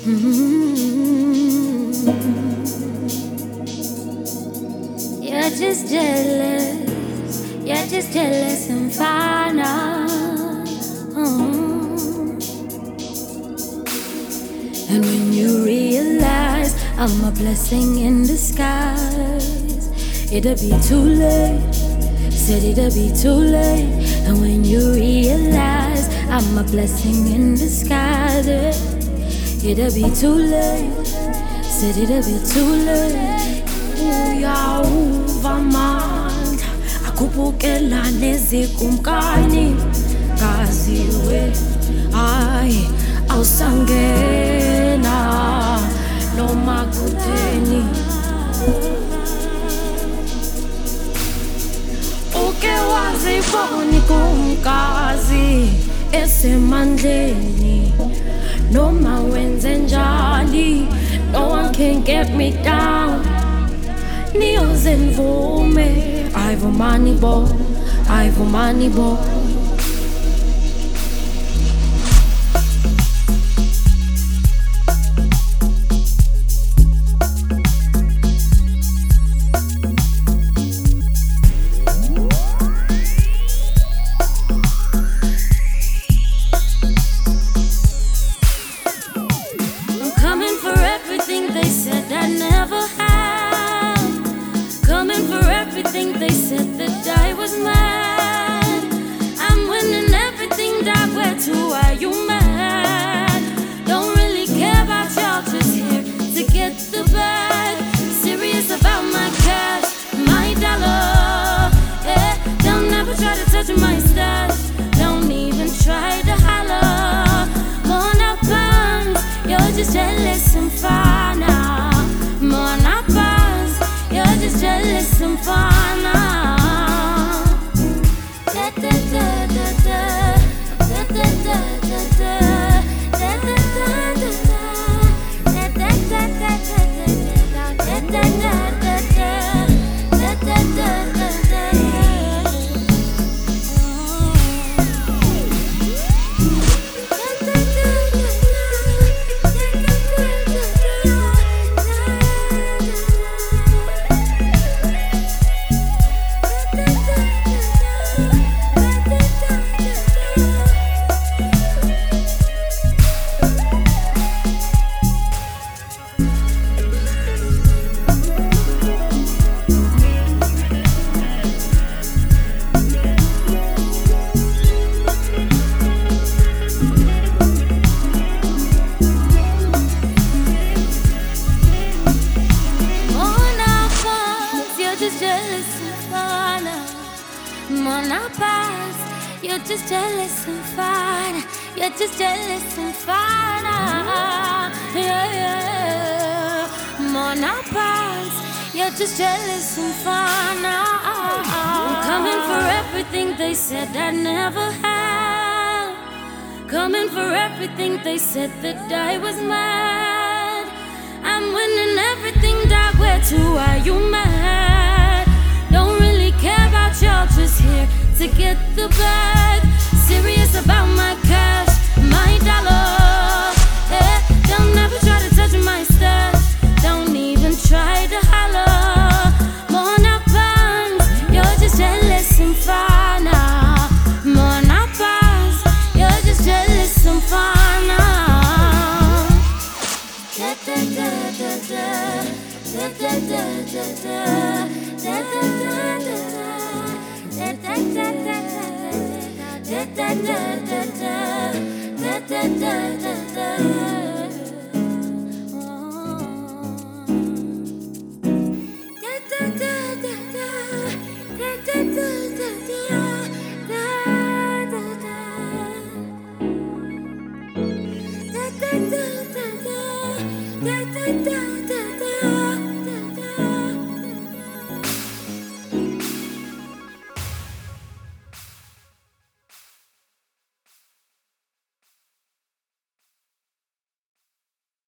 Mm-hmm. You're just jealous. You're just jealous and final. And when you realize I'm a blessing in disguise, it'll be too late. Said it'll be too late. And when you realize I'm a blessing in disguise, it'll be too late. Said it'll be too late. Uyawuvamandla akubukela nezikumkani kaziwe hayi awusangena noma kutheni uke waziboni kumkazi esemandleni noma wenze njani. No one can get me down. Neos and Vome, I've a money ball, I've a money ball. I'm coming for everything they said I never had. Coming for everything they said that I was mad. I'm winning everything that where to are you mad? Don't really care about y'all, just here to get the bag. Serious about my cash, my dollar. Yeah, don't ever try to touch my stash. Don't even try to holler. Mona Pans, you're just jealous and fine now. Mona Pans, you're just jealous and fine now. Da da da da da da da da da da da da da da da Mona Paz, you're just jealous and fine. You're just jealous and fine. Yeah, yeah. Mona Paz, you're just jealous and fine. I'm coming for everything they said I never had. Coming for everything they said that I was mad. I'm winning everything that where to are you mad? Don't really care about y'all, just here to get the bag. Serious about my cash.